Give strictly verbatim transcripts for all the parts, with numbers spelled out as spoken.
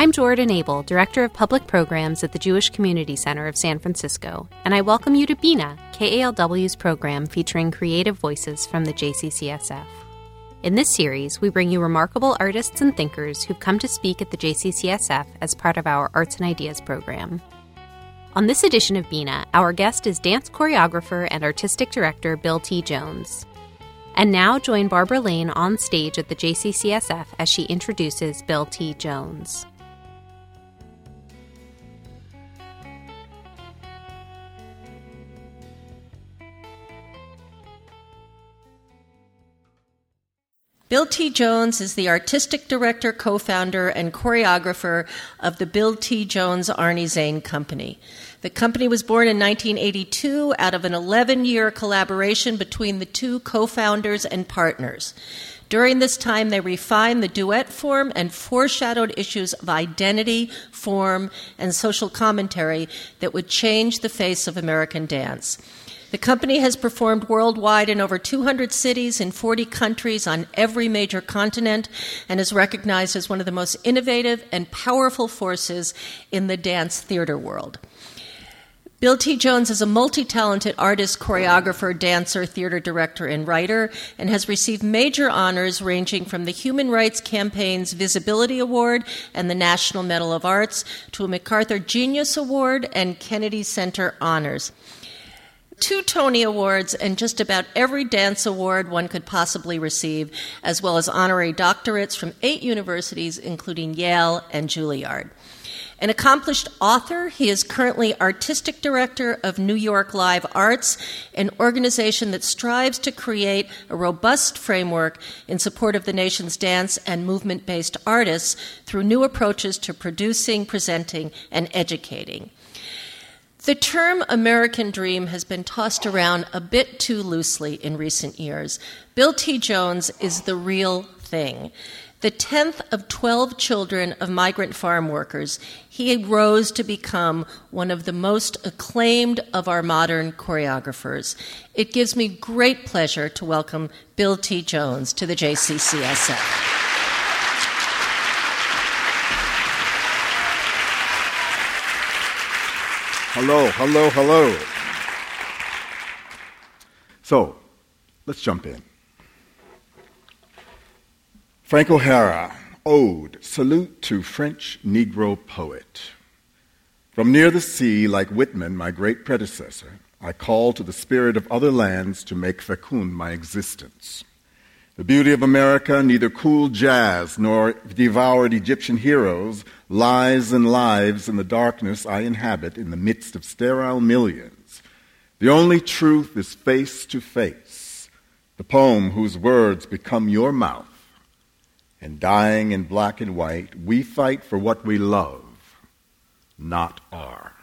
I'm Jordan Abel, Director of Public Programs at the Jewish Community Center of San Francisco, and I welcome you to Bina, K A L W's program featuring creative voices from the J C C S F. In this series, we bring you remarkable artists and thinkers who've come to speak at the J C C S F as part of our Arts and Ideas program. On this edition of Bina, our guest is dance choreographer and artistic director Bill T. Jones. And now join Barbara Lane on stage at the J C C S F as she introduces Bill T. Jones. Bill T. Jones is the artistic director, co-founder, and choreographer of the Bill T. Jones Arnie Zane Company. The company was born in nineteen eighty-two out of an eleven-year collaboration between the two co-founders and partners. During this time, they refined the duet form and foreshadowed issues of identity, form, and social commentary that would change the face of American dance. The company has performed worldwide in over two hundred cities in forty countries on every major continent and is recognized as one of the most innovative and powerful forces in the dance theater world. Bill T. Jones is a multi-talented artist, choreographer, dancer, theater director, and writer, and has received major honors ranging from the Human Rights Campaign's Visibility Award and the National Medal of Arts to a MacArthur Genius Award and Kennedy Center honors. Two Tony Awards and just about every dance award one could possibly receive, as well as honorary doctorates from eight universities, including Yale and Juilliard. An accomplished author, he is currently artistic director of New York Live Arts, an organization that strives to create a robust framework in support of the nation's dance and movement-based artists through new approaches to producing, presenting, and educating. The term American Dream has been tossed around a bit too loosely in recent years. Bill T. Jones is the real thing. The tenth of twelve children of migrant farm workers, he rose to become one of the most acclaimed of our modern choreographers. It gives me great pleasure to welcome Bill T. Jones to the J C C S F. Hello, hello, hello. So, let's jump in. Frank O'Hara, Ode, Salute to French Negro Poet. From near the sea, like Whitman, my great predecessor, I call to the spirit of other lands to make fecund my existence. The beauty of America, neither cool jazz nor devoured Egyptian heroes, lies and lives in the darkness I inhabit in the midst of sterile millions. The only truth is face to face, the poem whose words become your mouth. And dying in black and white, we fight for what we love, not are.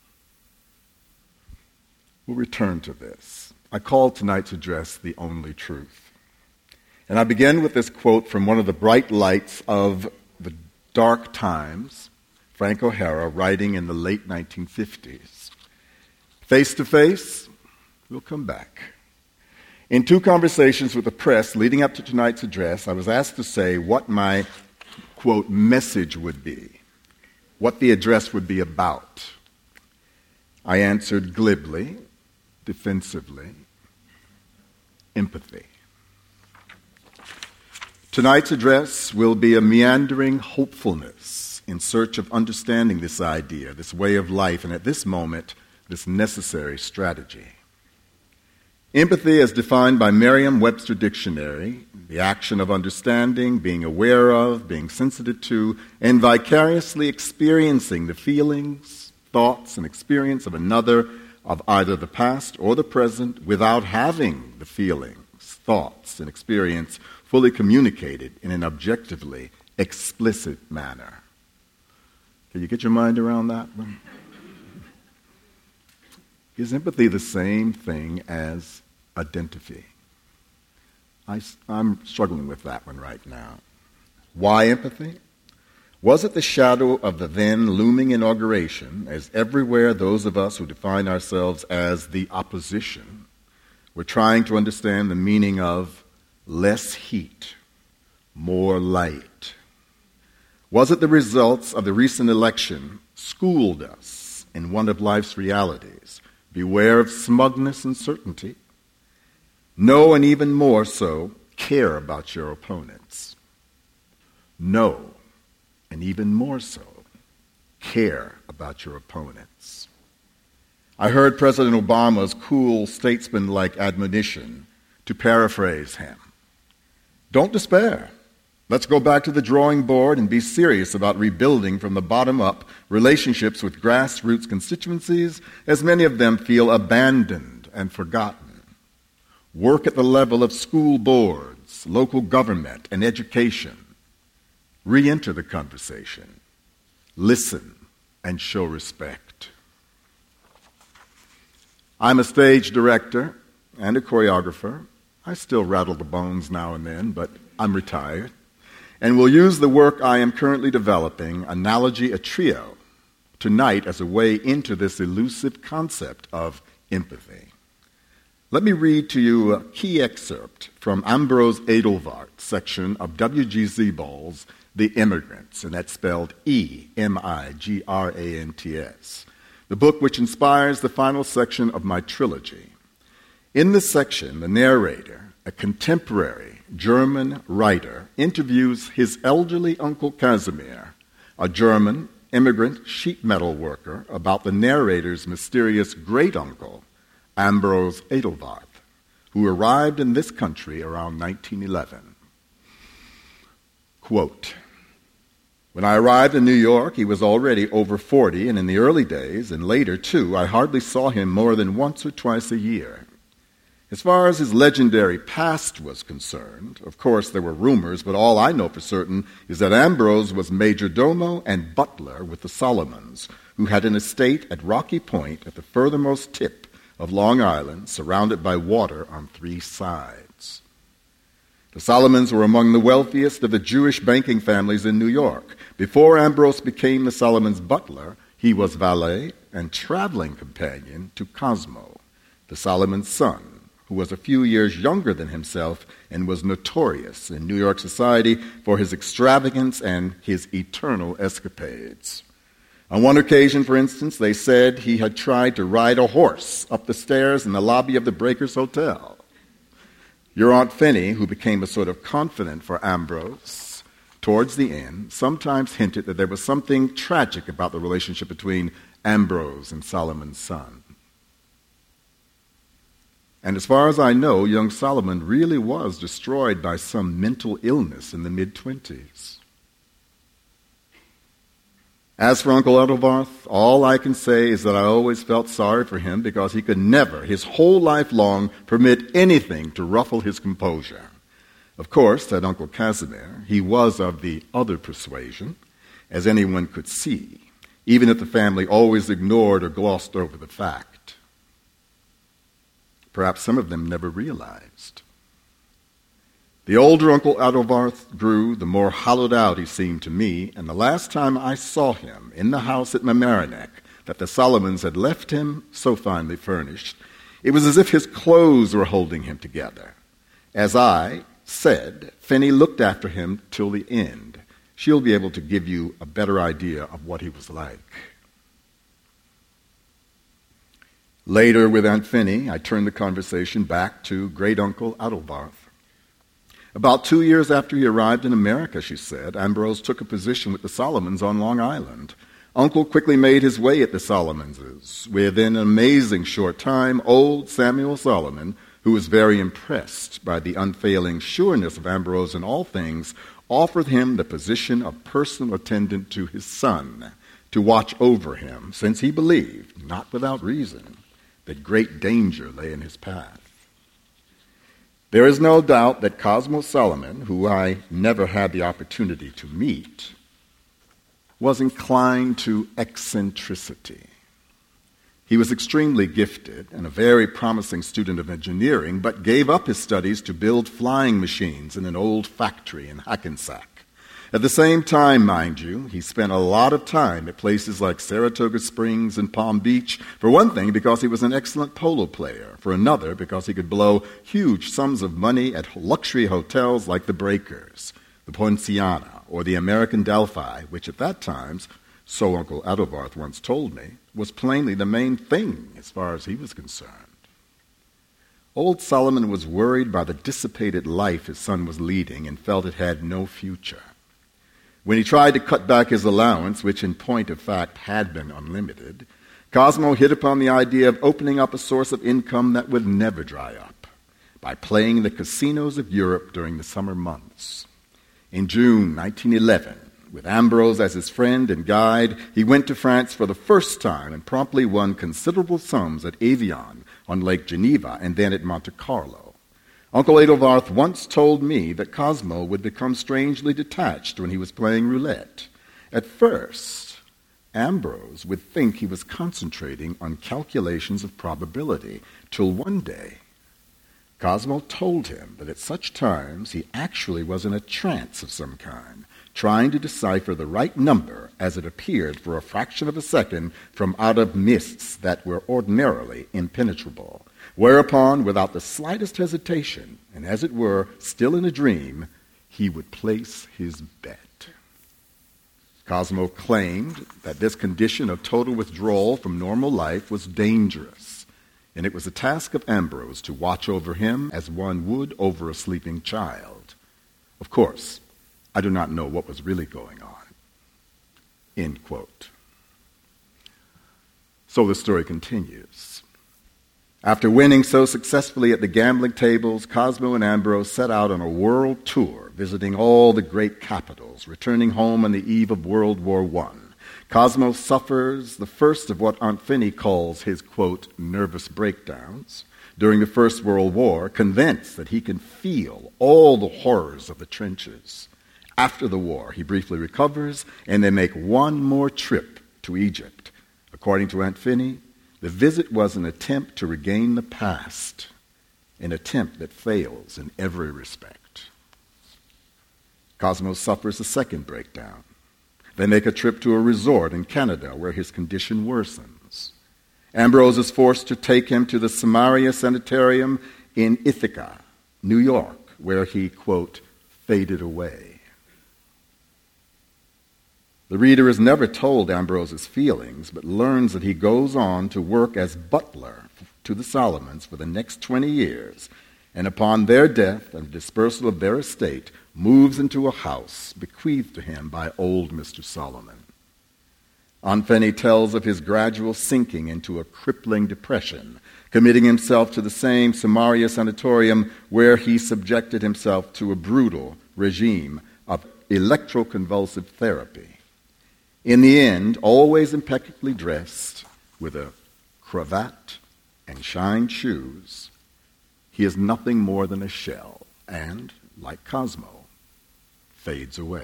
We'll return to this. I call tonight's address The Only Truth. And I begin with this quote from one of the bright lights of the dark times, Frank O'Hara, writing in the late nineteen fifties. Face to face, we'll come back. In two conversations with the press leading up to tonight's address, I was asked to say what my, quote, message would be, what the address would be about. I answered glibly, defensively, empathy. Tonight's address will be a meandering hopefulness in search of understanding this idea, this way of life, and at this moment, this necessary strategy. Empathy, as defined by Merriam-Webster Dictionary, the action of understanding, being aware of, being sensitive to, and vicariously experiencing the feelings, thoughts, and experience of another, of either the past or the present, without having the feelings, thoughts, and experience fully communicated in an objectively explicit manner. Can you get your mind around that one? Is empathy the same thing as identity? I, I'm struggling with that one right now. Why empathy? Was it the shadow of the then looming inauguration, as everywhere those of us who define ourselves as the opposition were trying to understand the meaning of less heat, more light? Was it the results of the recent election schooled us in one of life's realities? Beware of smugness and certainty. Know, and even more so, care about your opponents. Know, and even more so, care about your opponents. I heard President Obama's cool, statesman-like admonition, to paraphrase him. Don't despair. Let's go back to the drawing board and be serious about rebuilding from the bottom up relationships with grassroots constituencies, as many of them feel abandoned and forgotten. Work at the level of school boards, local government, and education. Re-enter the conversation. Listen and show respect. I'm a stage director and a choreographer. I still rattle the bones now and then, but I'm retired. And will use the work I am currently developing, Analogy a Trio, tonight as a way into this elusive concept of empathy. Let me read to you a key excerpt from Ambrose Adelvart's section of W G Sebald's The Immigrants, and that's spelled E M I G R A N T S, the book which inspires the final section of my trilogy. In this section, the narrator, a contemporary German writer, interviews his elderly uncle Casimir, a German immigrant sheet metal worker, about the narrator's mysterious great-uncle, Ambrose Adelvart, who arrived in this country around nineteen eleven. Quote, when I arrived in New York, he was already over forty, and in the early days, and later too, I hardly saw him more than once or twice a year. As far as his legendary past was concerned, of course there were rumors, but all I know for certain is that Ambrose was major domo and butler with the Solomons, who had an estate at Rocky Point at the furthermost tip of Long Island, surrounded by water on three sides. The Solomons were among the wealthiest of the Jewish banking families in New York. Before Ambrose became the Solomons' butler, he was valet and traveling companion to Cosmo, the Solomons' son, who was a few years younger than himself and was notorious in New York society for his extravagance and his eternal escapades. On one occasion, for instance, they said he had tried to ride a horse up the stairs in the lobby of the Breakers Hotel. Your Aunt Finney, who became a sort of confidant for Ambrose towards the end, sometimes hinted that there was something tragic about the relationship between Ambrose and Solomon's son. And as far as I know, young Solomon really was destroyed by some mental illness in the mid-twenties. As for Uncle Adelvart, all I can say is that I always felt sorry for him because he could never, his whole life long, permit anything to ruffle his composure. Of course, said Uncle Casimir, he was of the other persuasion, as anyone could see, even if the family always ignored or glossed over the fact. Perhaps some of them never realized. The older Uncle Adelvart grew, the more hollowed out he seemed to me, and the last time I saw him in the house at Mamaroneck that the Solomons had left him so finely furnished, it was as if his clothes were holding him together. As I said, Finney looked after him till the end. She'll be able to give you a better idea of what he was like. Later, with Aunt Finney, I turned the conversation back to great-uncle Adelvart. About two years after he arrived in America, she said, Ambrose took a position with the Solomons on Long Island. Uncle quickly made his way at the Solomons. Within an amazing short time, old Samuel Solomon, who was very impressed by the unfailing sureness of Ambrose in all things, offered him the position of personal attendant to his son, to watch over him, since he believed, not without reason, that great danger lay in his path. There is no doubt that Cosmo Solomon, who I never had the opportunity to meet, was inclined to eccentricity. He was extremely gifted and a very promising student of engineering, but gave up his studies to build flying machines in an old factory in Hackensack. At the same time, mind you, he spent a lot of time at places like Saratoga Springs and Palm Beach, for one thing because he was an excellent polo player, for another because he could blow huge sums of money at luxury hotels like the Breakers, the Poinciana, or the American Delphi, which at that time, so Uncle Adelbarth once told me, was plainly the main thing as far as he was concerned. Old Solomon was worried by the dissipated life his son was leading and felt it had no future. When he tried to cut back his allowance, which in point of fact had been unlimited, Cosmo hit upon the idea of opening up a source of income that would never dry up by playing the casinos of Europe during the summer months. In June nineteen eleven, with Ambrose as his friend and guide, he went to France for the first time and promptly won considerable sums at Evian on Lake Geneva and then at Monte Carlo. Uncle Adelbarth once told me that Cosmo would become strangely detached when he was playing roulette. At first, Ambrose would think he was concentrating on calculations of probability, till one day Cosmo told him that at such times he actually was in a trance of some kind, trying to decipher the right number as it appeared for a fraction of a second from out of mists that were ordinarily impenetrable, whereupon, without the slightest hesitation, and as it were, still in a dream, he would place his bet. Cosmo claimed that this condition of total withdrawal from normal life was dangerous, and it was the task of Ambrose to watch over him as one would over a sleeping child. Of course, I do not know what was really going on. End quote. So the story continues. After winning so successfully at the gambling tables, Cosmo and Ambrose set out on a world tour, visiting all the great capitals, returning home on the eve of World War One. Cosmo suffers the first of what Aunt Finney calls his, quote, nervous breakdowns during the First World War, convinced that he can feel all the horrors of the trenches. After the war, he briefly recovers, and they make one more trip to Egypt. According to Aunt Finney, the visit was an attempt to regain the past, an attempt that fails in every respect. Cosmo suffers a second breakdown. They make a trip to a resort in Canada where his condition worsens. Ambrose is forced to take him to the Samaria Sanitarium in Ithaca, New York, where he, quote, faded away. The reader is never told Ambrose's feelings, but learns that he goes on to work as butler to the Solomons for the next twenty years, and upon their death and the dispersal of their estate, moves into a house bequeathed to him by old Mister Solomon. Aunt Fanny tells of his gradual sinking into a crippling depression, committing himself to the same Samaria Sanatorium where he subjected himself to a brutal regime of electroconvulsive therapy. In the end, always impeccably dressed, with a cravat and shined shoes, he is nothing more than a shell and, like Cosmo, fades away.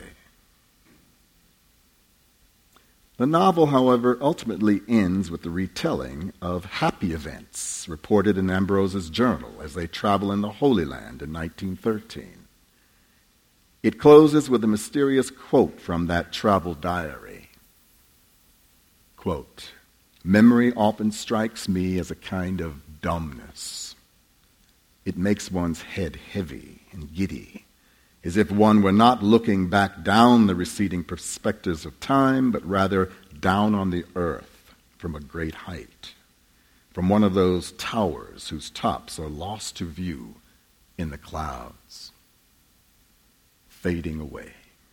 The novel, however, ultimately ends with the retelling of happy events reported in Ambrose's journal as they travel in the Holy Land in nineteen thirteen. It closes with a mysterious quote from that travel diary. Quote, "Memory often strikes me as a kind of dumbness. It makes one's head heavy and giddy, as if one were not looking back down the receding perspectives of time, but rather down on the earth from a great height, from one of those towers whose tops are lost to view in the clouds, fading away."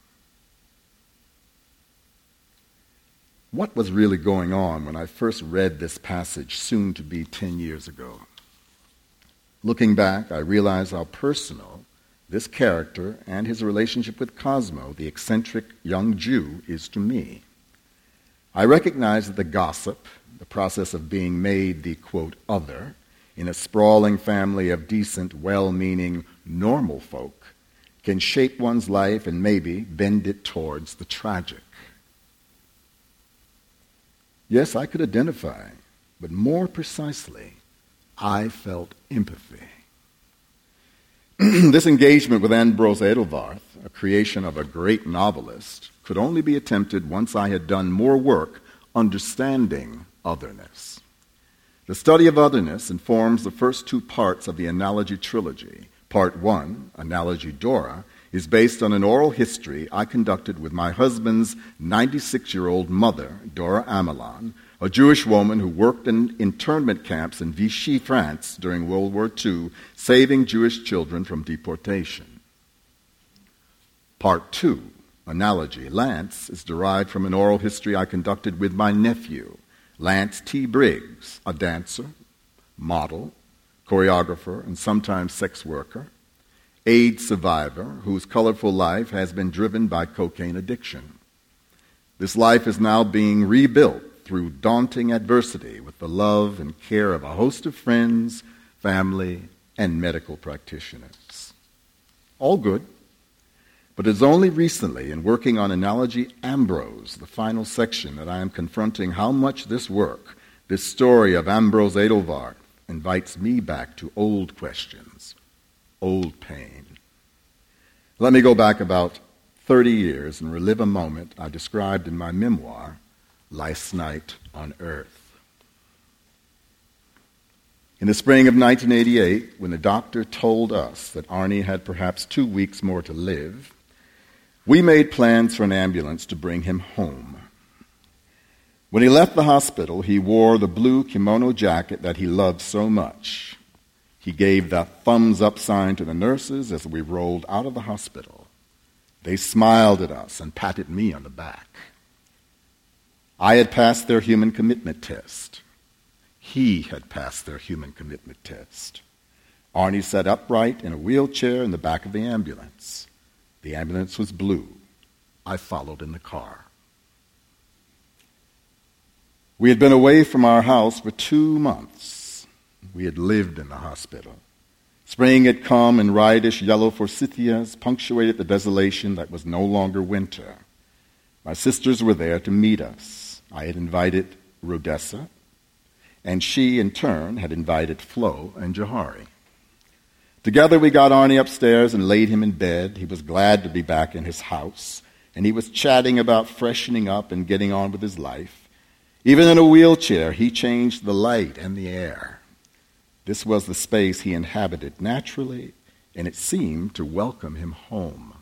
What was really going on when I first read this passage soon to be ten years ago? Looking back, I realize how personal this character and his relationship with Cosmo, the eccentric young Jew, is to me. I recognize that the gossip, the process of being made the, quote, other, in a sprawling family of decent, well-meaning, normal folk, can shape one's life and maybe bend it towards the tragic. Yes, I could identify, but more precisely, I felt empathy. This engagement with Ambrose Adelbarth, a creation of a great novelist, could only be attempted once I had done more work understanding otherness. The study of otherness informs the first two parts of the Analogy trilogy. Part one, Analogy Dora, is based on an oral history I conducted with my husband's ninety-six-year-old mother, Dora Amelon, a Jewish woman who worked in internment camps in Vichy, France during World War Two, saving Jewish children from deportation. Part two, analogy, Lance, is derived from an oral history I conducted with my nephew, Lance T. Briggs, a dancer, model, choreographer, and sometimes sex worker, AIDS survivor whose colorful life has been driven by cocaine addiction. This life is now being rebuilt through daunting adversity with the love and care of a host of friends, family, and medical practitioners. All good, but it's only recently in working on Analogy Ambrose, the final section, that I am confronting how much this work, this story of Ambrose Edelwart, invites me back to old questions, old pain. Let me go back about thirty years and relive a moment I described in my memoir, Last Night on Earth. In the spring of nineteen eighty-eight, when the doctor told us that Arnie had perhaps two weeks more to live, we made plans for an ambulance to bring him home. When he left the hospital, he wore the blue kimono jacket that he loved so much. He gave the thumbs-up sign to the nurses as we rolled out of the hospital. They smiled at us and patted me on the back. I had passed their human commitment test. He had passed their human commitment test. Arnie sat upright in a wheelchair in the back of the ambulance. The ambulance was blue. I followed in the car. We had been away from our house for two months. We had lived in the hospital. Spring had come, and riotous yellow forsythias punctuated the desolation that was no longer winter. My sisters were there to meet us. I had invited Rhodessa, and she, in turn, had invited Flo and Johari. Together we got Arnie upstairs and laid him in bed. He was glad to be back in his house, and he was chatting about freshening up and getting on with his life. Even in a wheelchair, he changed the light and the air. This was the space he inhabited naturally, and it seemed to welcome him home.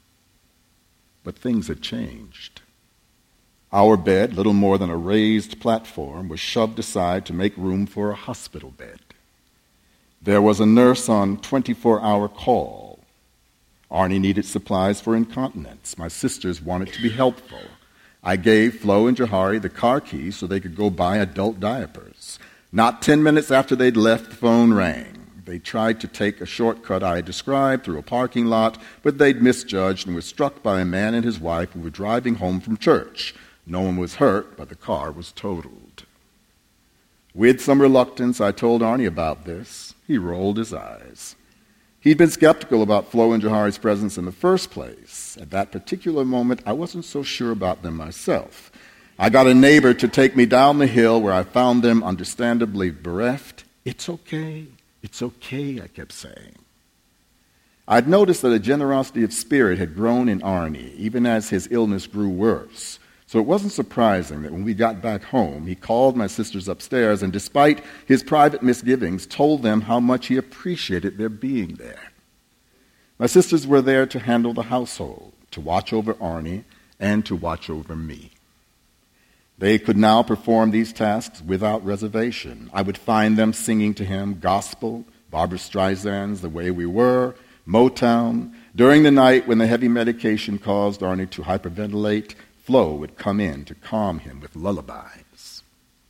But things had changed. Our bed, little more than a raised platform, was shoved aside to make room for a hospital bed. There was a nurse on twenty-four hour call. Arnie needed supplies for incontinence. My sisters wanted to be helpful. I gave Flo and Johari the car keys so they could go buy adult diapers. Not ten minutes after they'd left, the phone rang. They tried to take a shortcut I had described through a parking lot, but they'd misjudged and were struck by a man and his wife who were driving home from church. No one was hurt, but the car was totaled. With some reluctance, I told Arnie about this. He rolled his eyes. He'd been skeptical about Flo and Johari's presence in the first place. At that particular moment, I wasn't so sure about them myself. I got a neighbor to take me down the hill where I found them understandably bereft. It's okay, it's okay, I kept saying. I'd noticed that a generosity of spirit had grown in Arnie, even as his illness grew worse. So it wasn't surprising that when we got back home, he called my sisters upstairs and, despite his private misgivings, told them how much he appreciated their being there. My sisters were there to handle the household, to watch over Arnie, and to watch over me. They could now perform these tasks without reservation. I would find them singing to him gospel, Barbra Streisand's The Way We Were, Motown. During the night when the heavy medication caused Arnie to hyperventilate, Flo would come in to calm him with lullabies.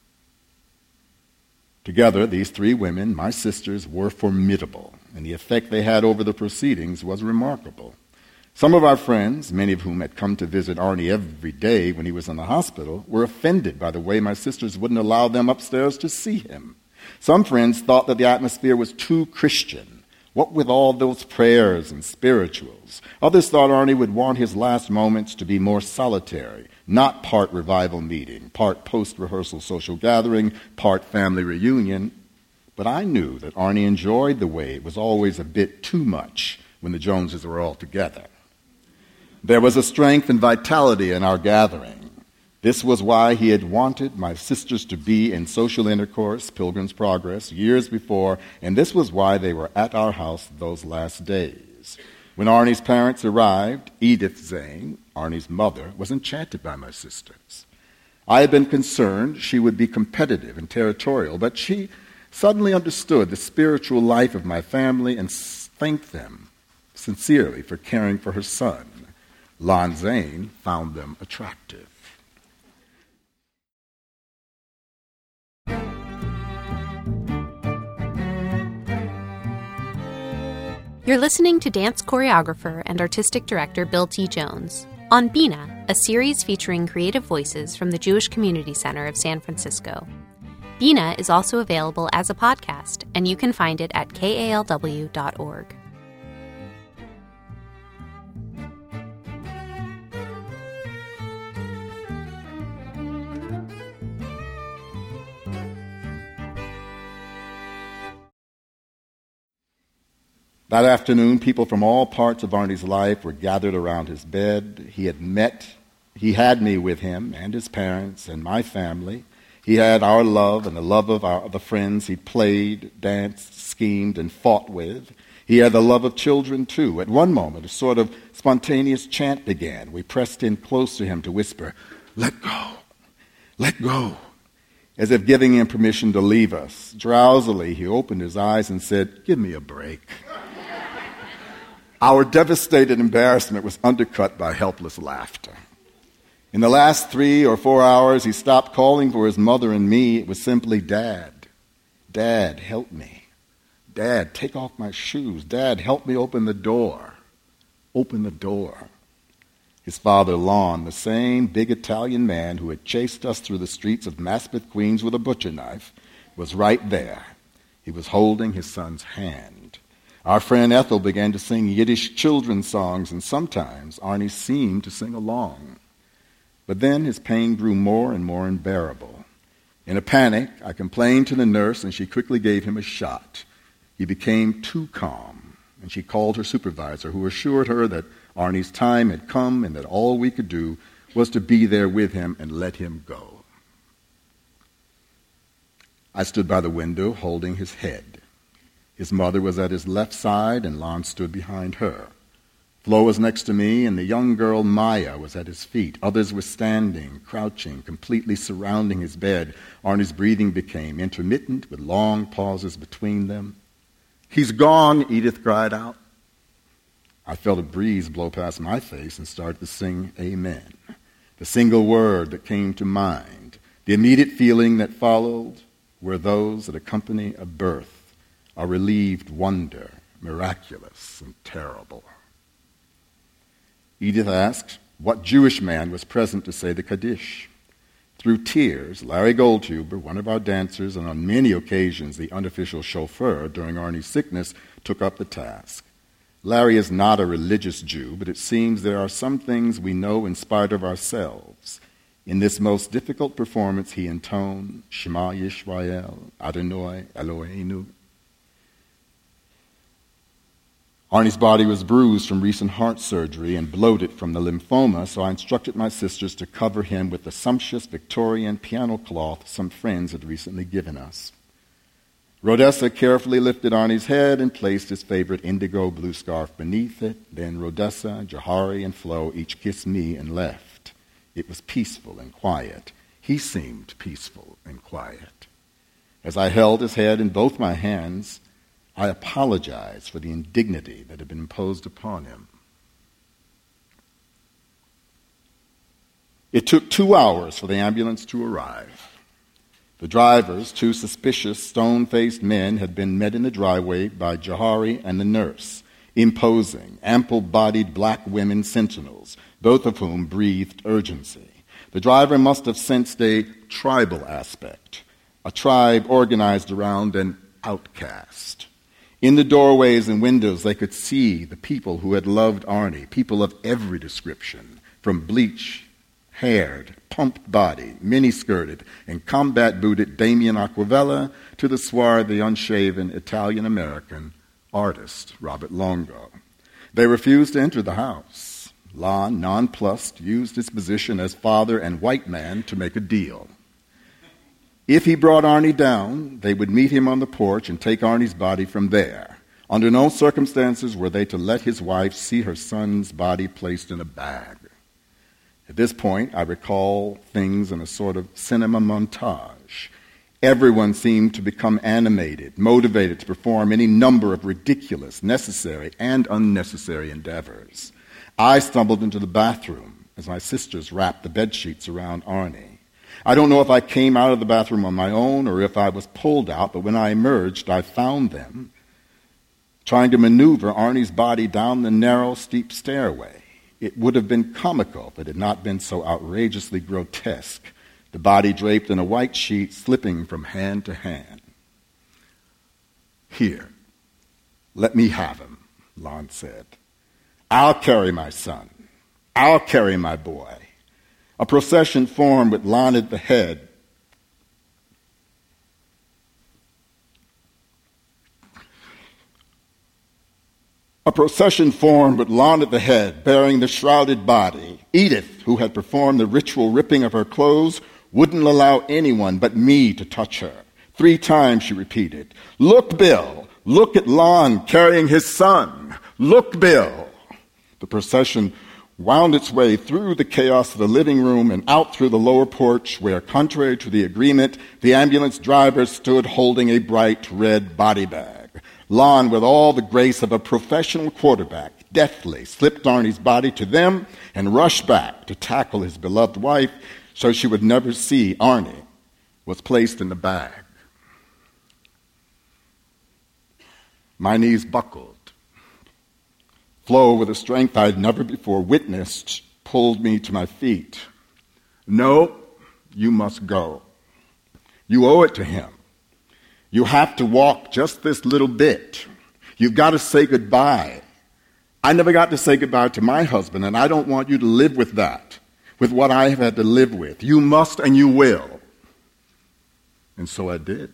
Together, these three women, my sisters, were formidable, and the effect they had over the proceedings was remarkable. Some of our friends, many of whom had come to visit Arnie every day when he was in the hospital, were offended by the way my sisters wouldn't allow them upstairs to see him. Some friends thought that the atmosphere was too Christian. What with all those prayers and spirituals? Others thought Arnie would want his last moments to be more solitary, not part revival meeting, part post-rehearsal social gathering, part family reunion. But I knew that Arnie enjoyed the way it was always a bit too much when the Joneses were all together. There was a strength and vitality in our gathering. This was why he had wanted my sisters to be in social intercourse, Pilgrim's Progress, years before, and this was why they were at our house those last days. When Arnie's parents arrived, Edith Zane, Arnie's mother, was enchanted by my sisters. I had been concerned she would be competitive and territorial, but she suddenly understood the spiritual life of my family and thanked them sincerely for caring for her son. Lon Zane found them attractive. You're listening to dance choreographer and artistic director Bill T. Jones on Bina, a series featuring creative voices from the Jewish Community Center of San Francisco. Bina is also available as a podcast, and you can find it at K A L W dot org. That afternoon, people from all parts of Arnie's life were gathered around his bed. He had met, he had me with him and his parents and my family. He had our love and the love of our, the friends he played, danced, schemed, and fought with. He had the love of children, too. At one moment, a sort of spontaneous chant began. We pressed in close to him to whisper, "Let go, let go," as if giving him permission to leave us. Drowsily, he opened his eyes and said, "Give me a break." Our devastated embarrassment was undercut by helpless laughter. In the last three or four hours, he stopped calling for his mother and me. It was simply, "Dad, Dad, help me. Dad, take off my shoes. Dad, help me open the door. Open the door." His father, Lon, the same big Italian man who had chased us through the streets of Maspeth, Queens with a butcher knife, was right there. He was holding his son's hand. Our friend Ethel began to sing Yiddish children's songs, and sometimes Arnie seemed to sing along. But then his pain grew more and more unbearable. In a panic, I complained to the nurse, and she quickly gave him a shot. He became too calm, and she called her supervisor, who assured her that Arnie's time had come and that all we could do was to be there with him and let him go. I stood by the window holding his head. His mother was at his left side, and Lon stood behind her. Flo was next to me, and the young girl Maya was at his feet. Others were standing, crouching, completely surrounding his bed. Arnie's breathing became intermittent, with long pauses between them. "He's gone," Edith cried out. I felt a breeze blow past my face and started to sing Amen. The single word that came to mind, the immediate feeling that followed, were those that accompany a birth. A relieved wonder, miraculous and terrible. Edith asked what Jewish man was present to say the Kaddish. Through tears, Larry Goldhuber, one of our dancers, and on many occasions the unofficial chauffeur during Arnie's sickness, took up the task. Larry is not a religious Jew, but it seems there are some things we know in spite of ourselves. In this most difficult performance, he intoned Shema Yisrael, Adonai Eloheinu. Arnie's body was bruised from recent heart surgery and bloated from the lymphoma, so I instructed my sisters to cover him with the sumptuous Victorian piano cloth some friends had recently given us. Rodessa carefully lifted Arnie's head and placed his favorite indigo blue scarf beneath it. Then Rodessa, Jahari, and Flo each kissed me and left. It was peaceful and quiet. He seemed peaceful and quiet. As I held his head in both my hands, I apologized for the indignity that had been imposed upon him. It took two hours for the ambulance to arrive. The drivers, two suspicious, stone-faced men, had been met in the driveway by Jahari and the nurse, imposing, ample-bodied black women sentinels, both of whom breathed urgency. The driver must have sensed a tribal aspect, a tribe organized around an outcast. In the doorways and windows, they could see the people who had loved Arnie, people of every description, from bleach-haired, pumped-bodied, mini-skirted, and combat-booted Damien Aquavella to the swarthy, unshaven Italian-American artist Robert Longo. They refused to enter the house. Lon, nonplussed, used his position as father and white man to make a deal. If he brought Arnie down, they would meet him on the porch and take Arnie's body from there. Under no circumstances were they to let his wife see her son's body placed in a bag. At this point, I recall things in a sort of cinema montage. Everyone seemed to become animated, motivated to perform any number of ridiculous, necessary, and unnecessary endeavors. I stumbled into the bathroom as my sisters wrapped the bedsheets around Arnie. I don't know if I came out of the bathroom on my own or if I was pulled out, but when I emerged, I found them trying to maneuver Arnie's body down the narrow, steep stairway. It would have been comical if it had not been so outrageously grotesque, the body draped in a white sheet slipping from hand to hand. "Here, let me have him," Lon said. "I'll carry my son. I'll carry my boy." A procession formed with Lon at the head. A procession formed with Lon at the head, bearing the shrouded body. Edith, who had performed the ritual ripping of her clothes, wouldn't allow anyone but me to touch her. Three times she repeated, "Look, Bill, look at Lon carrying his son. Look, Bill." The procession wound its way through the chaos of the living room and out through the lower porch where, contrary to the agreement, the ambulance driver stood holding a bright red body bag. Lon, with all the grace of a professional quarterback, deftly slipped Arnie's body to them and rushed back to tackle his beloved wife so she would never see Arnie, was placed in the bag. My knees buckled. Flo, with a strength I had never before witnessed, pulled me to my feet. "No, you must go. You owe it to him. You have to walk just this little bit. You've got to say goodbye. I never got to say goodbye to my husband, and I don't want you to live with that, with what I have had to live with. You must and you will." And so I did.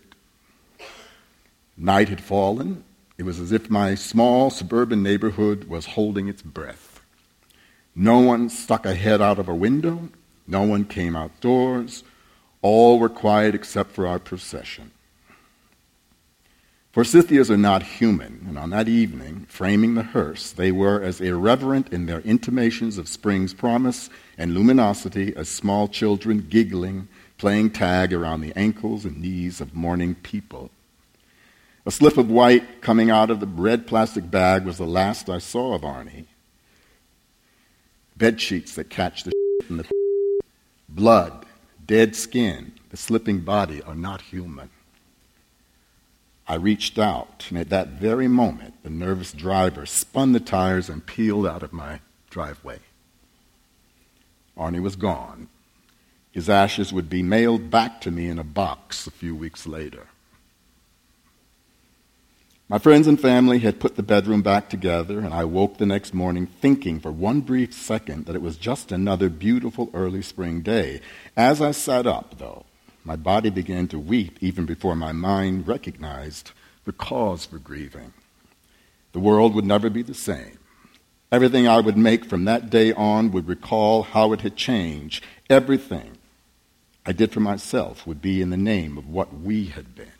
Night had fallen. It was as if my small suburban neighborhood was holding its breath. No one stuck a head out of a window. No one came outdoors. All were quiet except for our procession. Forsythias are not human, and on that evening, framing the hearse, they were as irreverent in their intimations of spring's promise and luminosity as small children giggling, playing tag around the ankles and knees of mourning people. A slip of white coming out of the red plastic bag was the last I saw of Arnie. Bedsheets that catch the shit in the blood, dead skin, the slipping body are not human. I reached out, and at that very moment, the nervous driver spun the tires and peeled out of my driveway. Arnie was gone. His ashes would be mailed back to me in a box a few weeks later. My friends and family had put the bedroom back together, and I woke the next morning thinking for one brief second that it was just another beautiful early spring day. As I sat up, though, my body began to weep even before my mind recognized the cause for grieving. The world would never be the same. Everything I would make from that day on would recall how it had changed. Everything I did for myself would be in the name of what we had been.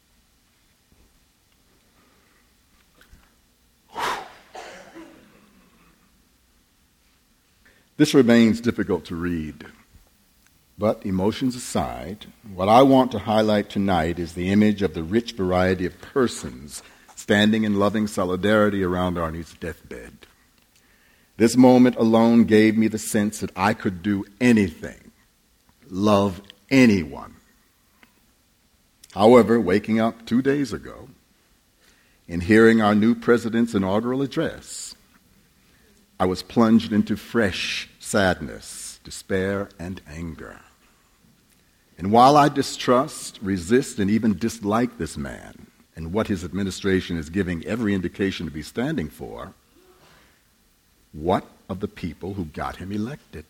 This remains difficult to read. But emotions aside, what I want to highlight tonight is the image of the rich variety of persons standing in loving solidarity around Arnie's deathbed. This moment alone gave me the sense that I could do anything, love anyone. However, waking up two days ago and hearing our new president's inaugural address, I was plunged into fresh sadness, despair, and anger. And while I distrust, resist, and even dislike this man and what his administration is giving every indication to be standing for, what of the people who got him elected?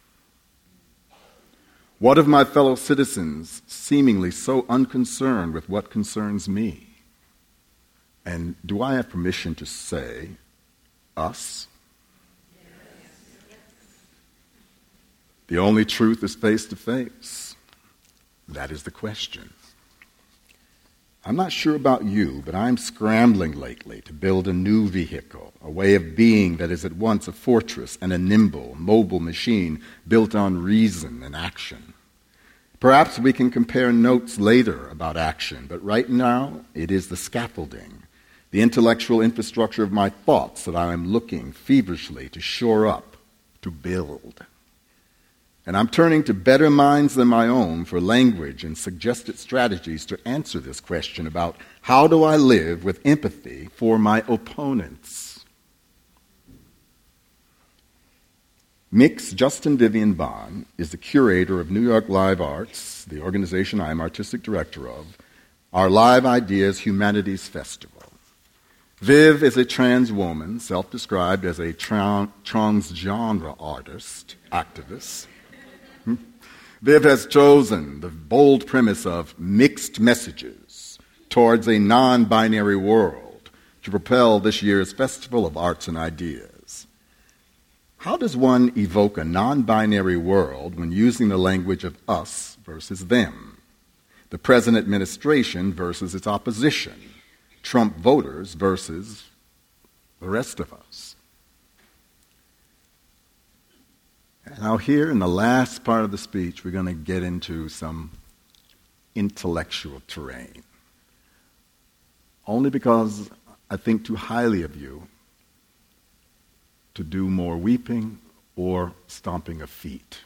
What of my fellow citizens seemingly so unconcerned with what concerns me? And do I have permission to say, us? The only truth is face to face. That is the question. I'm not sure about you, but I'm scrambling lately to build a new vehicle, a way of being that is at once a fortress and a nimble, mobile machine built on reason and action. Perhaps we can compare notes later about action, but right now it is the scaffolding, the intellectual infrastructure of my thoughts that I am looking feverishly to shore up, to build. And I'm turning to better minds than my own for language and suggested strategies to answer this question about how do I live with empathy for my opponents. Mix Justin Vivian Bond is the curator of New York Live Arts, the organization I am artistic director of, our Live Ideas Humanities Festival. Viv is a trans woman, self-described as a tra- transgenre artist, activist. Viv has chosen the bold premise of mixed messages towards a non-binary world to propel this year's Festival of Arts and Ideas. How does one evoke a non-binary world when using the language of us versus them, the present administration versus its opposition, Trump voters versus the rest of us? Now here in the last part of the speech, we're going to get into some intellectual terrain. Only because I think too highly of you to do more weeping or stomping of feet.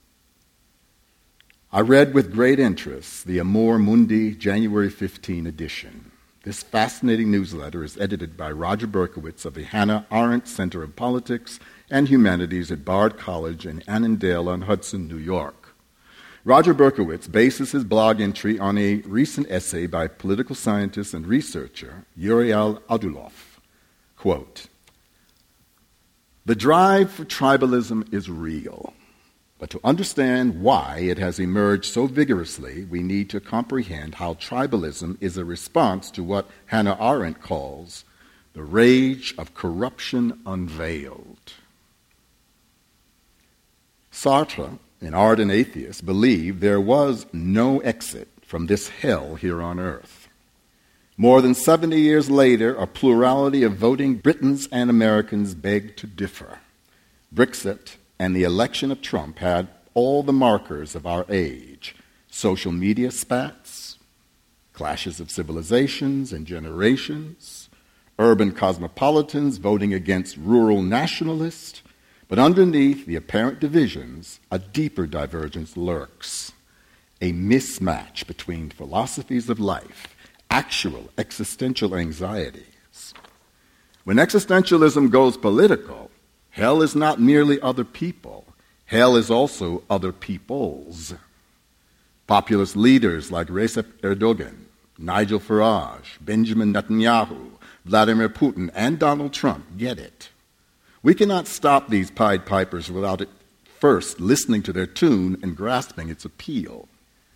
I read with great interest the Amor Mundi January fifteenth edition. This fascinating newsletter is edited by Roger Berkowitz of the Hannah Arendt Center of Politics and Humanities at Bard College in Annandale-on-Hudson, New York. Roger Berkowitz bases his blog entry on a recent essay by political scientist and researcher Uriel Adulov. Quote, "The drive for tribalism is real, but to understand why it has emerged so vigorously, we need to comprehend how tribalism is a response to what Hannah Arendt calls the rage of corruption unveiled." Sartre, an ardent atheist, believed there was no exit from this hell here on earth. More than seventy years later, a plurality of voting Britons and Americans beg to differ. Brexit and the election of Trump had all the markers of our age: social media spats, clashes of civilizations and generations, urban cosmopolitans voting against rural nationalists. But underneath the apparent divisions, a deeper divergence lurks, a mismatch between philosophies of life, actual existential anxieties. When existentialism goes political, hell is not merely other people. Hell is also other peoples. Populist leaders like Recep Erdogan, Nigel Farage, Benjamin Netanyahu, Vladimir Putin, and Donald Trump get it. We cannot stop these Pied Pipers without it first listening to their tune and grasping its appeal.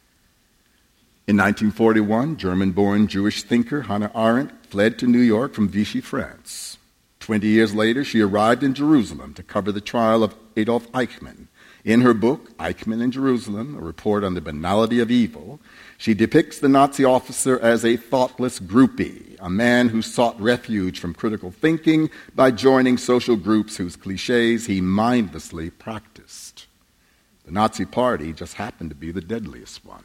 In nineteen forty-one, German-born Jewish thinker Hannah Arendt fled to New York from Vichy, France. Twenty years later, she arrived in Jerusalem to cover the trial of Adolf Eichmann. In her book, Eichmann in Jerusalem, a report on the banality of evil, she depicts the Nazi officer as a thoughtless groupie, a man who sought refuge from critical thinking by joining social groups whose cliches he mindlessly practiced. The Nazi Party just happened to be the deadliest one.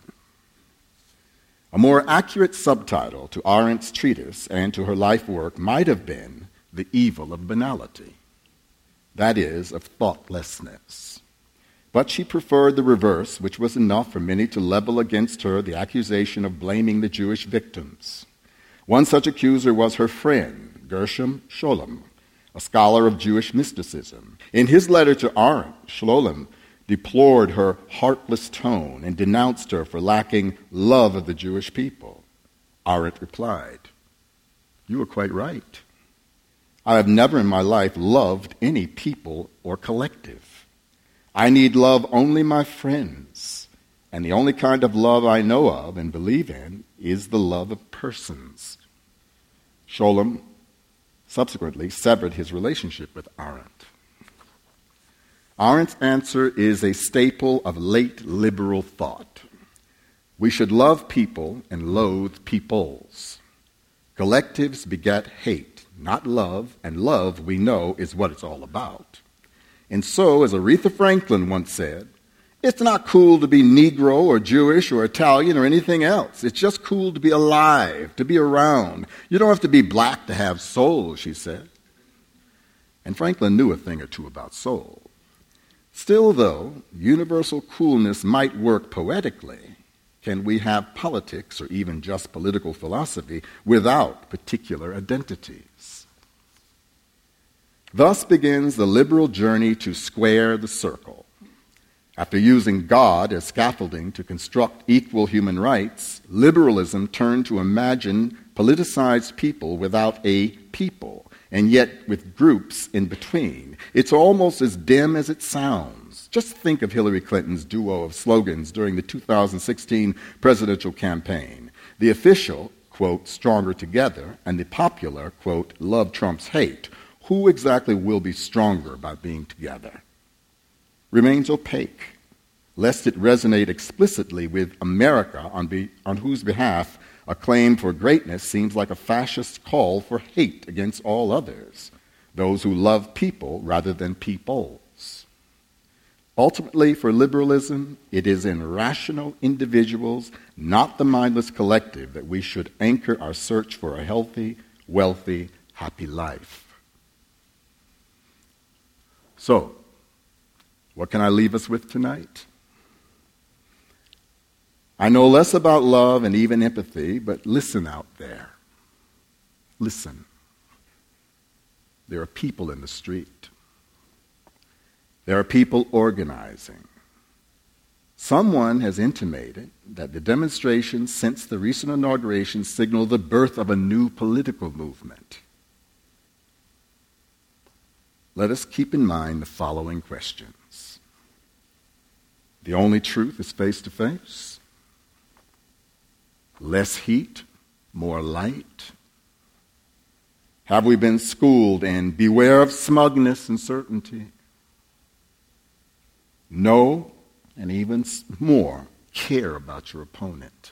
A more accurate subtitle to Arendt's treatise and to her life work might have been The Evil of Banality, that is, of thoughtlessness. But she preferred the reverse, which was enough for many to level against her the accusation of blaming the Jewish victims. One such accuser was her friend, Gershom Scholem, a scholar of Jewish mysticism. In his letter to Arendt, Scholem deplored her heartless tone and denounced her for lacking love of the Jewish people. Arendt replied, "You are quite right. I have never in my life loved any people or collective. I need love only my friends, and the only kind of love I know of and believe in is the love of persons." Scholem subsequently severed his relationship with Arendt. Arendt's answer is a staple of late liberal thought. We should love people and loathe peoples. Collectives beget hate, not love, and love, we know, is what it's all about. And so, as Aretha Franklin once said, it's not cool to be Negro or Jewish or Italian or anything else. It's just cool to be alive, to be around. You don't have to be black to have soul, she said. And Franklin knew a thing or two about soul. Still, though, universal coolness might work poetically. Can we have politics or even just political philosophy without particular identities? Thus begins the liberal journey to square the circle. After using God as scaffolding to construct equal human rights, liberalism turned to imagine politicized people without a people, and yet with groups in between. It's almost as dim as it sounds. Just think of Hillary Clinton's duo of slogans during the two thousand sixteen presidential campaign. The official, quote, stronger together, and the popular, quote, love Trump's hate. Who exactly will be stronger by being together? Remains opaque, lest it resonate explicitly with America, on, be, on whose behalf a claim for greatness seems like a fascist call for hate against all others, those who love people rather than peoples. Ultimately, for liberalism, it is in rational individuals, not the mindless collective, that we should anchor our search for a healthy, wealthy, happy life. So, what can I leave us with tonight? I know less about love and even empathy, but listen out there. Listen. There are people in the street. There are people organizing. Someone has intimated that the demonstrations since the recent inauguration signal the birth of a new political movement. Let us keep in mind the following questions. The only truth is face-to-face. Less heat, more light. Have we been schooled in beware of smugness and certainty? Know, and even more, care about your opponent.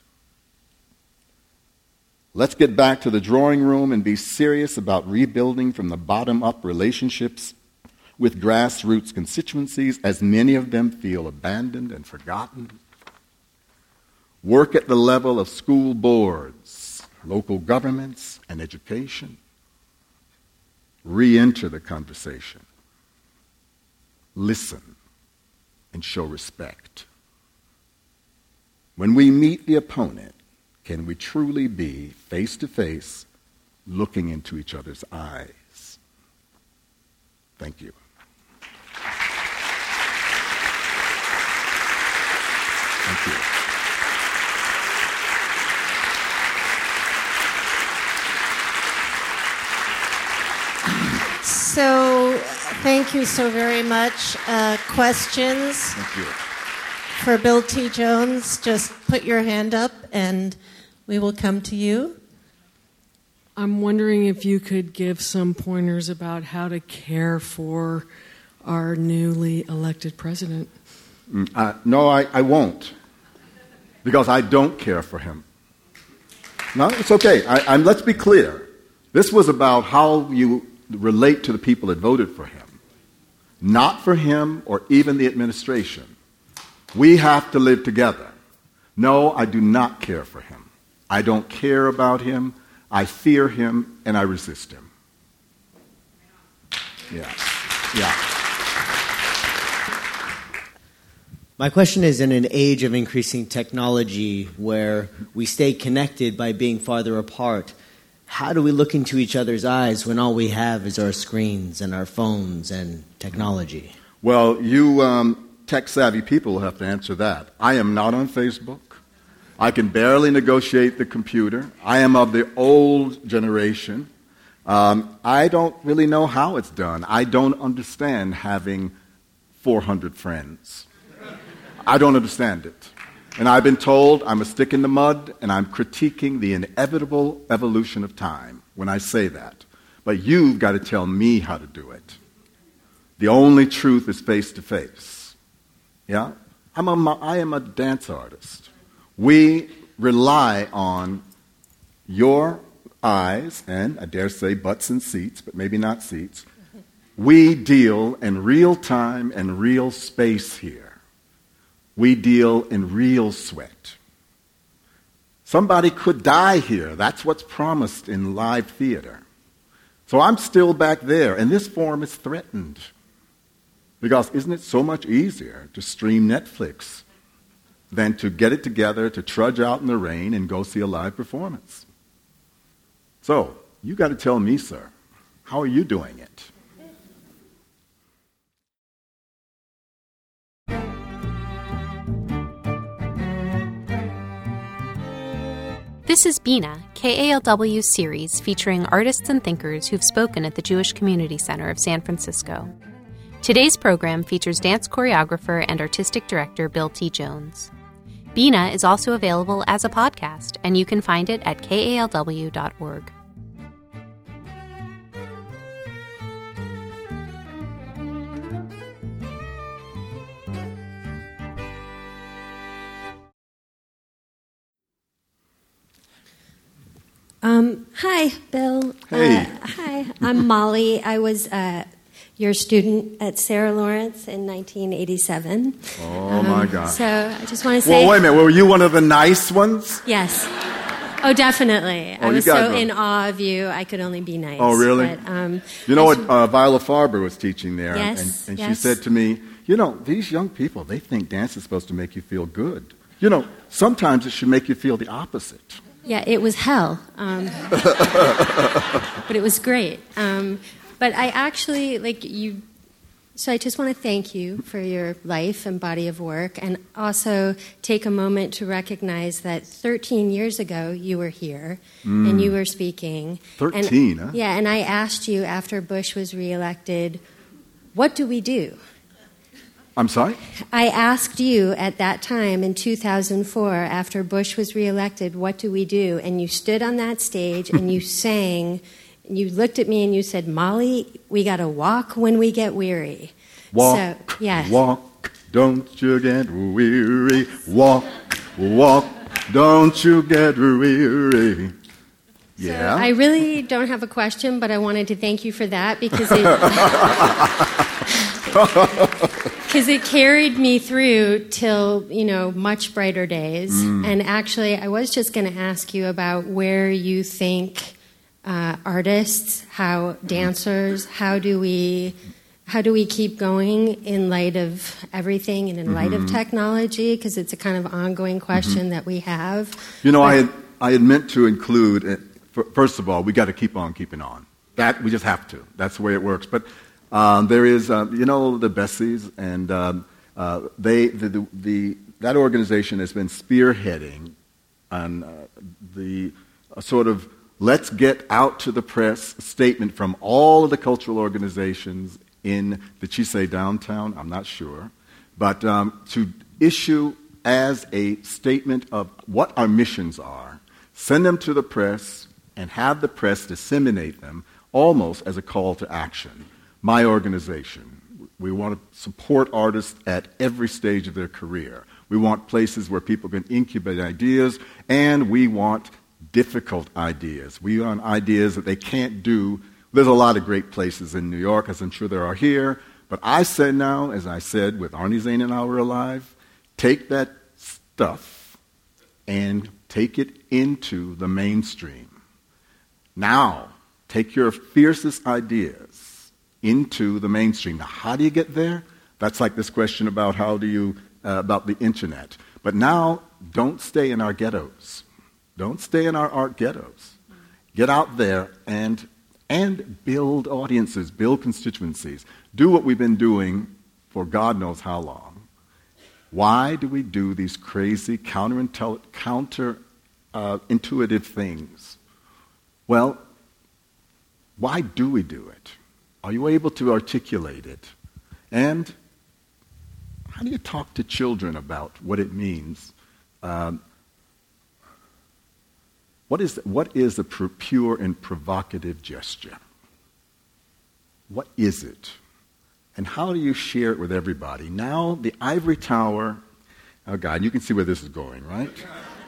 Let's get back to the drawing room and be serious about rebuilding from the bottom up relationships with grassroots constituencies, as many of them feel abandoned and forgotten. Work at the level of school boards, local governments, and education. Re-enter the conversation. Listen and show respect. When we meet the opponent, can we truly be face-to-face, looking into each other's eyes? Thank you. Thank you. So, thank you so very much. Uh, questions Thank you. for Bill T. Jones? Just put your hand up and we will come to you. I'm wondering if you could give some pointers about how to care for our newly elected president. Mm, uh, no, I, I won't, because I don't care for him. No, it's okay. I, I'm, let's be clear. This was about how you relate to the people that voted for him, not for him or even the administration. We have to live together. No, I do not care for him. I don't care about him. I fear him, and I resist him. Yeah. Yeah. My question is, in an age of increasing technology where we stay connected by being farther apart, how do we look into each other's eyes when all we have is our screens and our phones and technology? Well, you um, tech-savvy people will have to answer that. I am not on Facebook. I can barely negotiate the computer. I am of the old generation. Um, I don't really know how it's done. I don't understand having four hundred friends. I don't understand it. And I've been told I'm a stick in the mud, and I'm critiquing the inevitable evolution of time when I say that. But you've got to tell me how to do it. The only truth is face-to-face. Yeah? I'm a, I am a dance artist. We rely on your eyes, and I dare say butts and seats, but maybe not seats. We deal in real time and real space here. We deal in real sweat. Somebody could die here. That's what's promised in live theater. So I'm still back there, and this form is threatened. Because isn't it so much easier to stream Netflix than to get it together, to trudge out in the rain and go see a live performance? So, you got to tell me, sir, how are you doing it? This is Bina, K A L W's series featuring artists and thinkers who've spoken at the Jewish Community Center of San Francisco. Today's program features dance choreographer and artistic director Bill T. Jones. Bina is also available as a podcast, and you can find it at K A L W dot org. Um, hi, Bill. Hey. Uh, hi, I'm Molly. I was uh, your student at Sarah Lawrence in nineteen eighty-seven. Oh, um, my God. So I just want to say... Well, wait a minute. Were you one of the nice ones? Yes. Oh, definitely. Oh, I was you gotta so go. in awe of you, I could only be nice. Oh, really? But, um, You know I what? should- Uh, Viola Farber was teaching there, Yes, and, and she yes. said to me, you know, these young people, they think dance is supposed to make you feel good. You know, sometimes it should make you feel the opposite. Yeah, it was hell. Um, but it was great. Um, but I actually, like, you... So I just want to thank you for your life and body of work, and also take a moment to recognize that thirteen years ago you were here, Mm. and you were speaking. thirteen, and, huh? Yeah, and I asked you after Bush was reelected, what do we do? I'm sorry? I asked you at that time in two thousand four, after Bush was reelected, what do we do? And you stood on that stage and you sang, and you looked at me and you said, Molly, we got to walk when we get weary. Walk, so, yes. walk, don't you get weary. Walk, walk, don't you get weary. Yeah. So I really don't have a question, but I wanted to thank you for that because it... Because it carried me through till, you know, much brighter days. Mm. And actually, I was just going to ask you about where you think uh, artists, how dancers, how do we, how do we keep going in light of everything and in Mm-hmm. light of technology? Because it's a kind of ongoing question mm-hmm. that we have. You know, but, I had, I had meant to include, uh, f- first of all, we got to keep on keeping on. That, we just have to. That's the way it works. But Um, there is, uh, you know, the Bessies, and um, uh, they, the, the, the, that organization has been spearheading on uh, the uh, sort of let's get out to the press statement from all of the cultural organizations in the Chisei downtown, I'm not sure, but um, to issue as a statement of what our missions are, send them to the press, and have the press disseminate them almost as a call to action. My organization, we want to support artists at every stage of their career. We want places where people can incubate ideas, and we want difficult ideas. We want ideas that they can't do. There's a lot of great places in New York, as I'm sure there are here, but I say now, as I said with Arnie Zane and I were alive, take that stuff and take it into the mainstream. Now, take your fiercest ideas into the mainstream. Now, how do you get there? That's like this question about how do you, uh, about the internet. But now, don't stay in our ghettos. Don't stay in our art ghettos. Get out there and, and build audiences, build constituencies. Do what we've been doing for God knows how long. Why do we do these crazy, counter, counter uh, intuitive things? Well, why do we do it? Are you able to articulate it? And how do you talk to children about what it means? Um, what is what is a pure and provocative gesture? What is it? And how do you share it with everybody? Now, the ivory tower, oh God, you can see where this is going, right?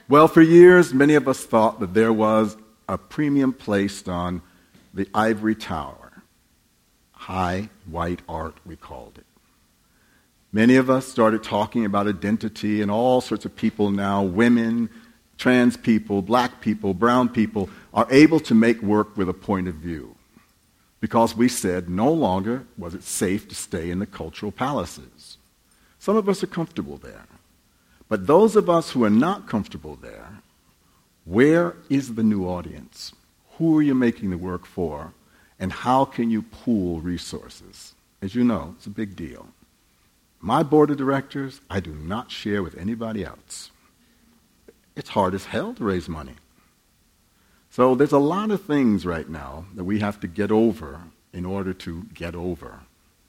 Well, for years, many of us thought that there was a premium placed on the ivory tower. High white art, we called it. Many of us started talking about identity, and all sorts of people now, women, trans people, black people, brown people, are able to make work with a point of view. Because we said no longer was it safe to stay in the cultural palaces. Some of us are comfortable there. But those of us who are not comfortable there, where is the new audience? Who are you making the work for? And how can you pool resources? As you know, it's a big deal. My board of directors, I do not share with anybody else. It's hard as hell to raise money. So there's a lot of things right now that we have to get over in order to get over.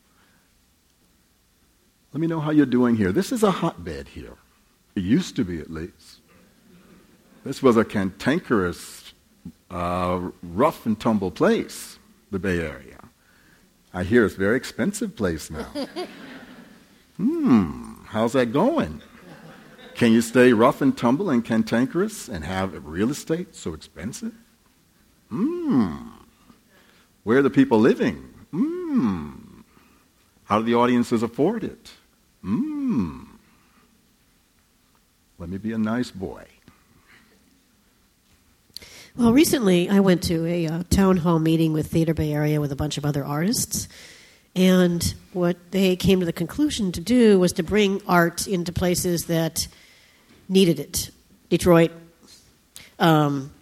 Let me know how you're doing here. This is a hotbed here. It used to be, at least. This was a cantankerous, uh, rough and tumble place, the Bay Area. I hear it's a very expensive place now. Hmm, how's that going? Can you stay rough and tumble and cantankerous and have real estate so expensive? Hmm. Where are the people living? Hmm. How do the audiences afford it? Hmm. Let me be a nice boy. Well, recently I went to a uh, town hall meeting with Theater Bay Area with a bunch of other artists. And what they came to the conclusion to do was to bring art into places that needed it. Detroit, um,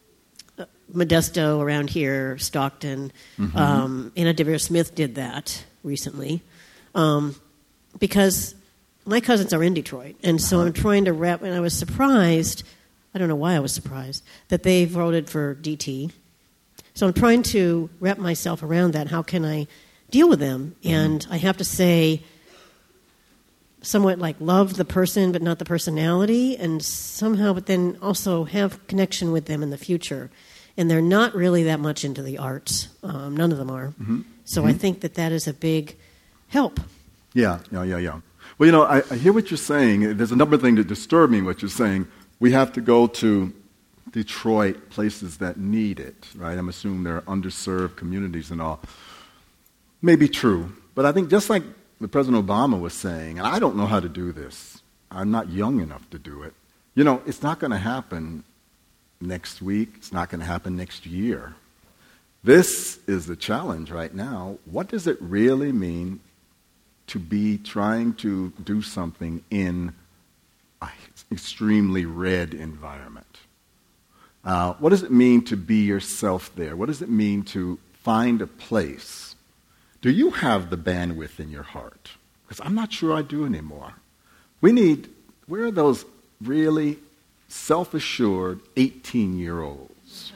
Modesto around here, Stockton. Mm-hmm. Um, Anna Deavere Smith did that recently. Um, because my cousins are in Detroit. And so I'm trying to wrap, and I was surprised, I don't know why I was surprised, that they voted for D T. So I'm trying to wrap myself around that. How can I deal with them? And I have to say, somewhat like love the person but not the personality, and somehow but then also have connection with them in the future. And they're not really that much into the arts. Um, none of them are. Mm-hmm. So mm-hmm. I think that that is a big help. Yeah, yeah, yeah, yeah. Well, you know, I, I hear what you're saying. There's a number of things that disturb me in what you're saying. We have to go to Detroit, places that need it, right? I'm assuming there are underserved communities and all. Maybe true, but I think just like the President Obama was saying, and I don't know how to do this. I'm not young enough to do it. You know, it's not going to happen next week. It's not going to happen next year. This is the challenge right now. What does it really mean to be trying to do something in an extremely red environment? Uh, what does it mean to be yourself there? What does it mean to find a place? Do you have the bandwidth in your heart? Because I'm not sure I do anymore. We need, where are those really self-assured eighteen-year-olds?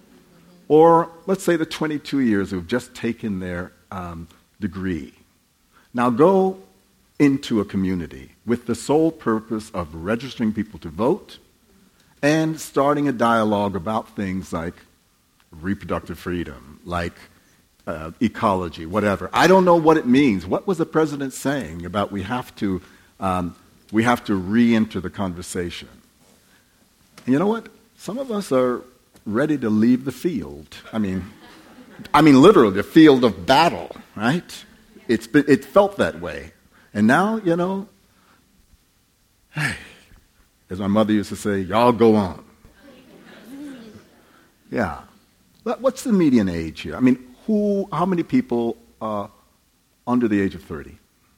Or let's say the twenty-two years who've just taken their um, degree. Now go into a community with the sole purpose of registering people to vote and starting a dialogue about things like reproductive freedom, like uh, ecology, whatever. I don't know what it means. What was the president saying about we have to um, we have to re-enter the conversation? And you know what? Some of us are ready to leave the field. I mean, I mean literally the field of battle, right? It's been, it felt that way. And now, you know, hey, as my mother used to say, y'all go on. Yeah. But what's the median age here? I mean, who? How many people are under the age of thirty?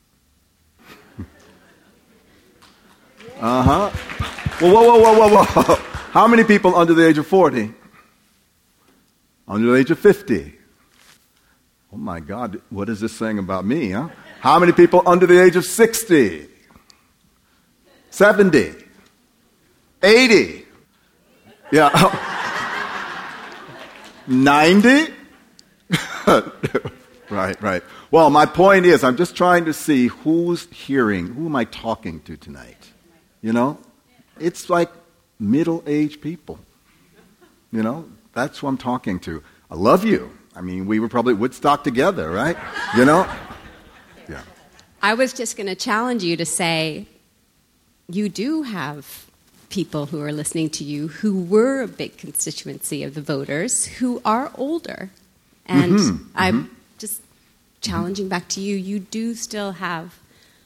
Uh-huh. Well, whoa, whoa, whoa, whoa, whoa. How many people under the age of forty? Under the age of fifty? Oh, my God, what is this saying about me, huh? How many people under the age of sixty? seventy? eighty? Yeah. ninety? Right, right. Well, my point is, I'm just trying to see who's hearing, who am I talking to tonight? You know? It's like middle-aged people. You know? That's who I'm talking to. I love you. I mean, we were probably at Woodstock together, right? You know? Yeah. I was just going to challenge you to say, you do have people who are listening to you who were a big constituency of the voters who are older. And mm-hmm. I'm mm-hmm. just challenging back to you, you do still have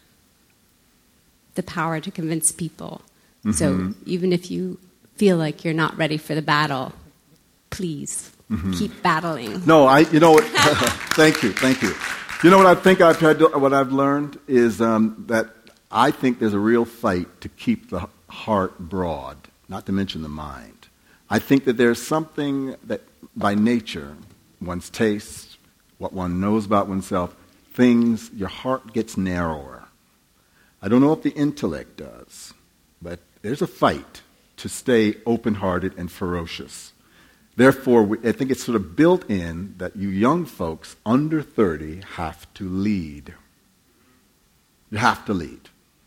the power to convince people. Mm-hmm. So even if you feel like you're not ready for the battle, please mm-hmm. keep battling. No, I. You know what? Thank you, thank you. You know what I think I've had. To, what I've learned is um, that I think there's a real fight to keep the heart broad, not to mention the mind. I think that there's something that, by nature, one's taste, what one knows about oneself, things, your heart gets narrower. I don't know if the intellect does, but there's a fight to stay open-hearted and ferocious. Therefore, we, I think it's sort of built in that you young folks under thirty have to lead. You have to lead.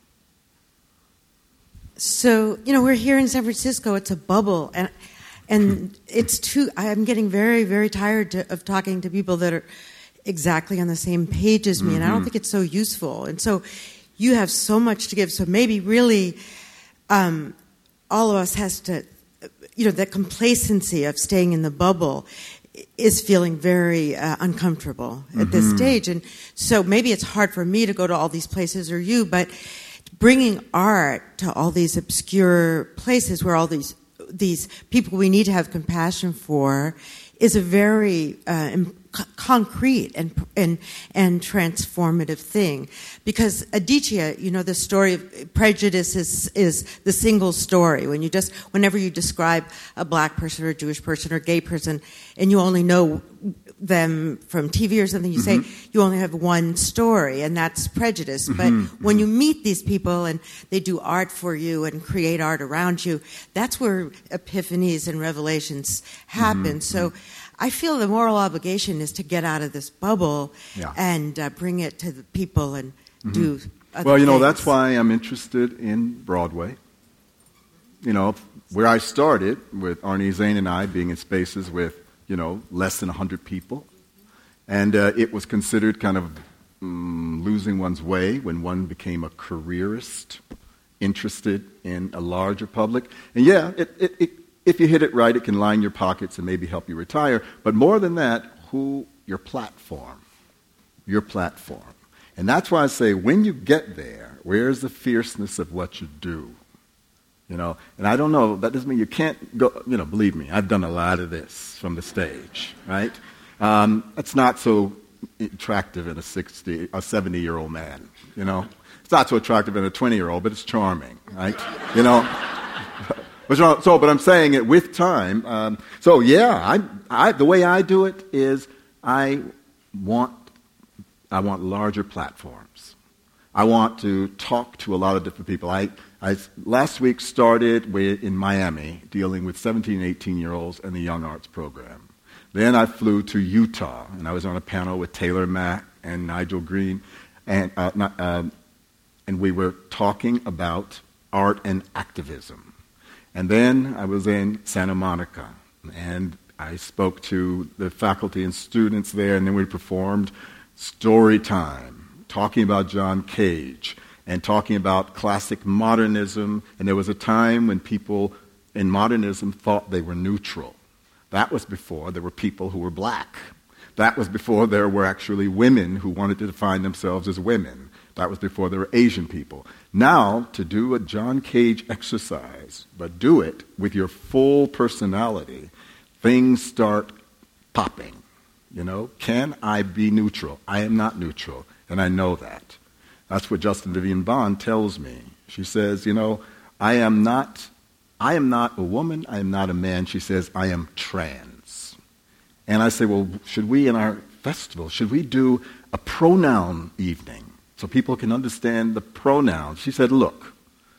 So, you know, we're here in San Francisco. It's a bubble. And and it's too, I'm getting very, very tired to, of talking to people that are exactly on the same page as me. Mm-hmm. And I don't think it's so useful. And so you have so much to give. So maybe really um, all of us has to, you know, that complacency of staying in the bubble is feeling very uh, uncomfortable at mm-hmm. this stage. And so maybe it's hard for me to go to all these places or you, but bringing art to all these obscure places where all these these people we need to have compassion for is a very uh, im- concrete and and and transformative thing. Because Aditya, you know, the story of prejudice is is the single story. When you just whenever you describe a black person or a Jewish person or a gay person, and you only know them from T V or something, you mm-hmm. say you only have one story, and that's prejudice. Mm-hmm. But when you meet these people and they do art for you and create art around you, that's where epiphanies and revelations happen. Mm-hmm. So I feel the moral obligation is to get out of this bubble yeah. and uh, bring it to the people and mm-hmm. do other Well, you know, things. that's why I'm interested in Broadway. You know, where I started with Arnie Zane and I being in spaces with, you know, less than one hundred people. And uh, it was considered kind of um, losing one's way when one became a careerist, interested in a larger public. And yeah, it, it, it, if you hit it right, it can line your pockets and maybe help you retire. But more than that, who your platform, your platform. And that's why I say when you get there, where's the fierceness of what you do? You know, and I don't know, that doesn't mean you can't go, you know, believe me, I've done a lot of this from the stage, right? Um, it's not so attractive in a sixty, a seventy-year-old man, you know? It's not so attractive in a twenty-year-old, but it's charming, right? You know? But, so, but I'm saying it with time. Um, so, yeah, I, I, the way I do it is I want, I want larger platforms. I want to talk to a lot of different people. I, I last week started with, in Miami dealing with seventeen and eighteen-year-olds and the Young Arts Program. Then I flew to Utah, and I was on a panel with Taylor Mack and Nigel Green, and, uh, not, uh, and we were talking about art and activism. And then I was in Santa Monica, and I spoke to the faculty and students there, and then we performed story time, talking about John Cage, and talking about classic modernism. And there was a time when people in modernism thought they were neutral. That was before there were people who were black. That was before there were actually women who wanted to define themselves as women. That was before there were Asian people. Now, to do a John Cage exercise, but do it with your full personality, things start popping. You know, can I be neutral? I am not neutral, and I know that. That's what Justin Vivian Bond tells me. She says, you know, I am not, I am not a woman, I am not a man. She says, I am trans. And I say, well, should we in our festival, should we do a pronoun evening so people can understand the pronouns? She said, look,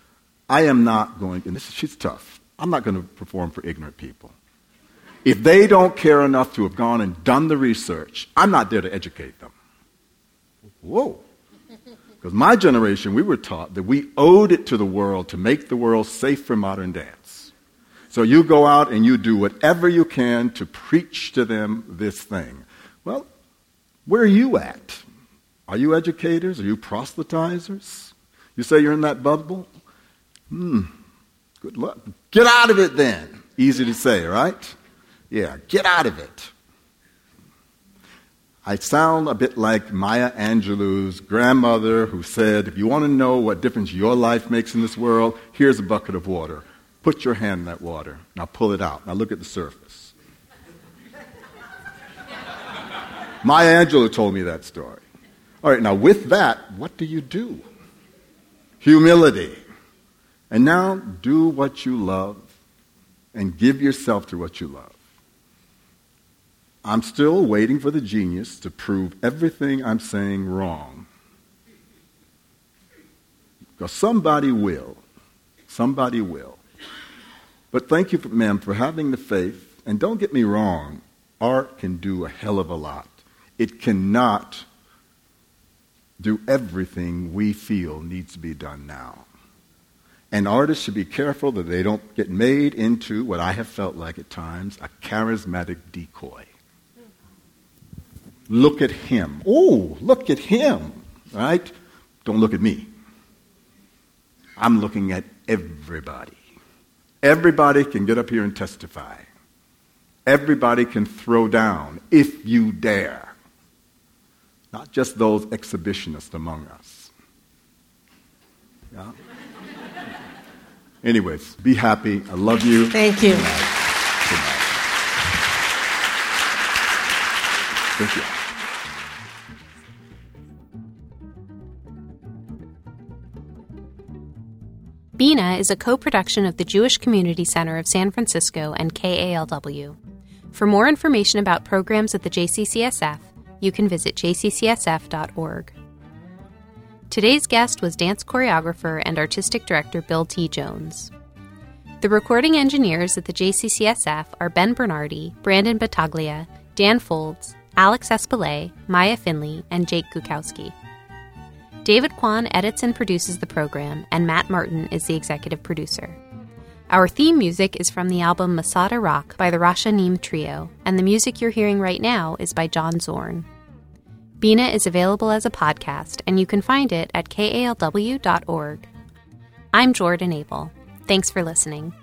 I am not going, and this, she's tough, I'm not going to perform for ignorant people. If they don't care enough to have gone and done the research, I'm not there to educate them. Whoa. Because my generation, we were taught that we owed it to the world to make the world safe for modern dance. So you go out and you do whatever you can to preach to them this thing. Well, where are you at? Are you educators? Are you proselytizers? You say you're in that bubble? Hmm. good luck. Get out of it then. Easy to say, right? Yeah, get out of it. I sound a bit like Maya Angelou's grandmother who said, if you want to know what difference your life makes in this world, here's a bucket of water. Put your hand in that water. Now pull it out. Now look at the surface. Maya Angelou told me that story. All right, now with that, what do you do? Humility. And now do what you love and give yourself to what you love. I'm still waiting for the genius to prove everything I'm saying wrong. Because somebody will. Somebody will. But thank you, ma'am, for having the faith. And don't get me wrong, art can do a hell of a lot. It cannot do everything we feel needs to be done now. And artists should be careful that they don't get made into what I have felt like at times, a charismatic decoy. Look at him. Oh, look at him, right? Don't look at me. I'm looking at everybody. Everybody can get up here and testify. Everybody can throw down if you dare. Not just those exhibitionists among us. Yeah? Anyways, be happy. I love you. Thank you. Good night. Good night. Thank you. Bina is a co-production of the Jewish Community Center of San Francisco and K A L W. For more information about programs at the J C C S F, you can visit j c c s f dot org. Today's guest was dance choreographer and artistic director Bill T. Jones. The recording engineers at the J C C S F are Ben Bernardi, Brandon Battaglia, Dan Folds, Alex Espelay, Maya Finley, and Jake Gukowski. David Kwan edits and produces the program, and Matt Martin is the executive producer. Our theme music is from the album Masada Rock by the Rashanim Trio, and the music you're hearing right now is by John Zorn. Bina is available as a podcast, and you can find it at k a l w dot org. I'm Jordan Abel. Thanks for listening.